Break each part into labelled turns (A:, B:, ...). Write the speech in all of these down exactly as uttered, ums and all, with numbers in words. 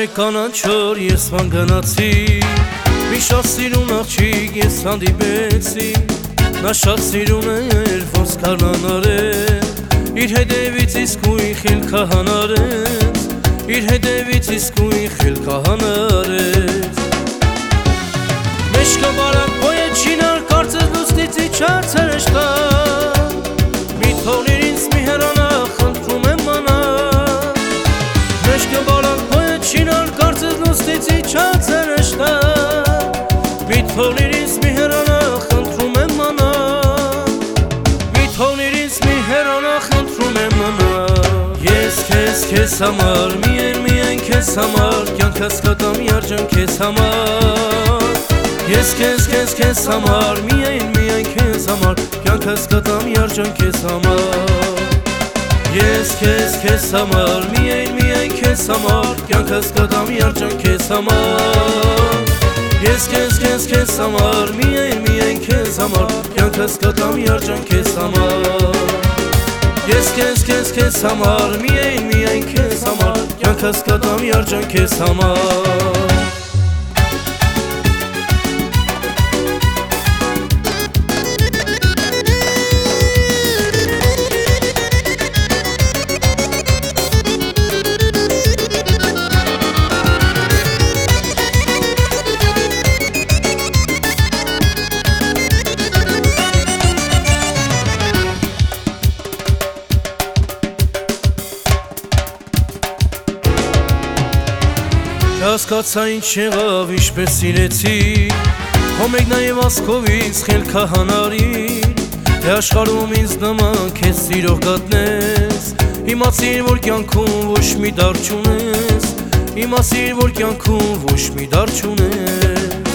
A: մեկ կանաչոր ես ման գնացի, մի շատ սիրուն աղջիկ ես հանդիպեցի, նա շատ սիրուն էր ոնց կանանարեց, իր հետևից իսկույն խելքը հանարեց, իր հետևից իսկույն խելքը հանարեց։ Մեջքը բարակ բոյե չինար կարծես լուսնից իջացել աշտա, մի թողնիր ինձ մի հեռանա խնդրում եմ մանա, մեջքը բարակ բոյե չինար կարծես լուսնից իջացել աշտա, մի թողնիր ինձ մի հեռանա խնդրում եմ մանա, մի թողնիր ինձ մի հեռանա խնդրում եմ մանա։ Ես քեզ քեզ համար միայն միայն քեզ համար կյանքս կտամ երջանք քեզ համար, ես քեզ քեզ քեզ համար միայն միայն քեզ համար կյանքս կտամ երջանք քեզ համար, ես քեզ քեզ համար միայն միայն քեզ համար կյանքս կտամ երջանք քեզ համար, ես քեզ քեզ քեզ համար միայն միայն քեզ համար կյանքս կտամ երջանք քեզ համար, ես քեզ քեզ քեզ համար միայն միայն քեզ համար կյանքս կտամ երջանք քեզ համար։ Հասկացա ինչ եղավ ինչպես սիրեցի, հո մեկ նաև ասկովից խելքը հանարիր, թե աշխարհում ինձ նման քեզ սիրող գտնես, իմացիր որ կյանքում ոչ մի դար չունես, իմացիր որ կյանքում ոչ մի դար չունես։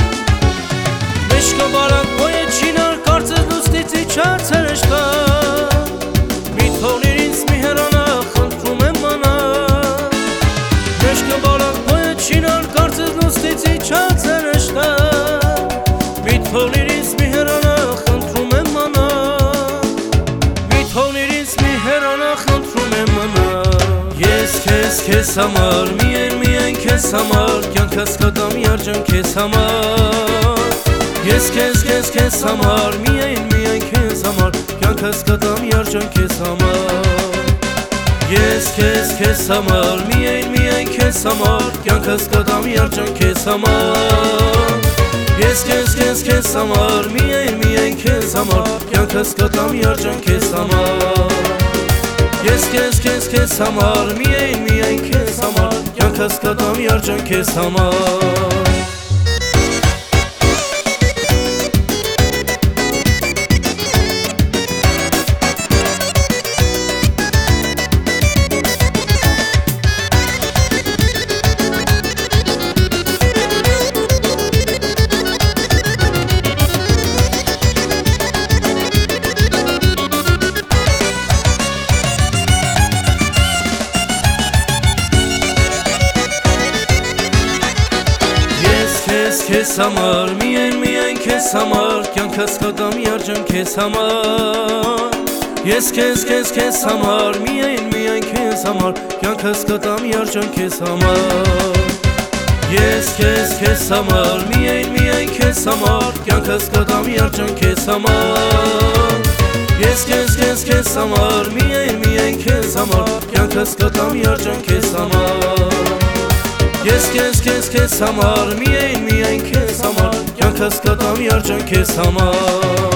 A: Մեջքը բարակ բոյե չինար կարծես լուսնից իջացել աշտա, մի թողնիր ինձ մի հեռանա խնդրում եմ մանա, մեջքը բարակ չինար կարծես լուսնից իջացել աշտա, մի թողնիր ինձ մի հեռանա խնդրում եմ մանա, մի թողնիր ինձ մի հեռանա խնդրում եմ մանա։ Ես քեզ քեզ համար միայն միայն քեզ համար կյանքս կտամ երջանք քեզ համար, ես քեզ քեզ քեզ համար միայն միայն քեզ համար կյանքս կտամ երջանք քեզ համար, ես քեզ քեզ համար միայն միայն քեզ համար կյանքս կտամ երջանք քեզ համար, ես քեզ քեզ քեզ համար միայն միայն քեզ համար կյանքս կտամ երջանք քեզ համար, ես քեզ քեզ քեզ համար միայն միայն քեզ համար կյանքս կտամ երջանք քեզ համար։ Քեզ համար միայն միայն քեզ համար կյանքս կտամ երջանք քեզ համար, ես քեզ քեզ քեզ համար միայն միայն քեզ համար կյանքս կտամ երջանք քեզ համար, ես քեզ քեզ համար միայն միայն քեզ համար կյանքս կտամ երջանք քեզ համար, ես քեզ քեզ քեզ համար միայն միայն քեզ համար կյանքս կտամ երջանք քեզ համար, ես քեզ քեզ քեզ համար միայն միայն քեզ համար կյանքս կտամ երջանք քեզ համար։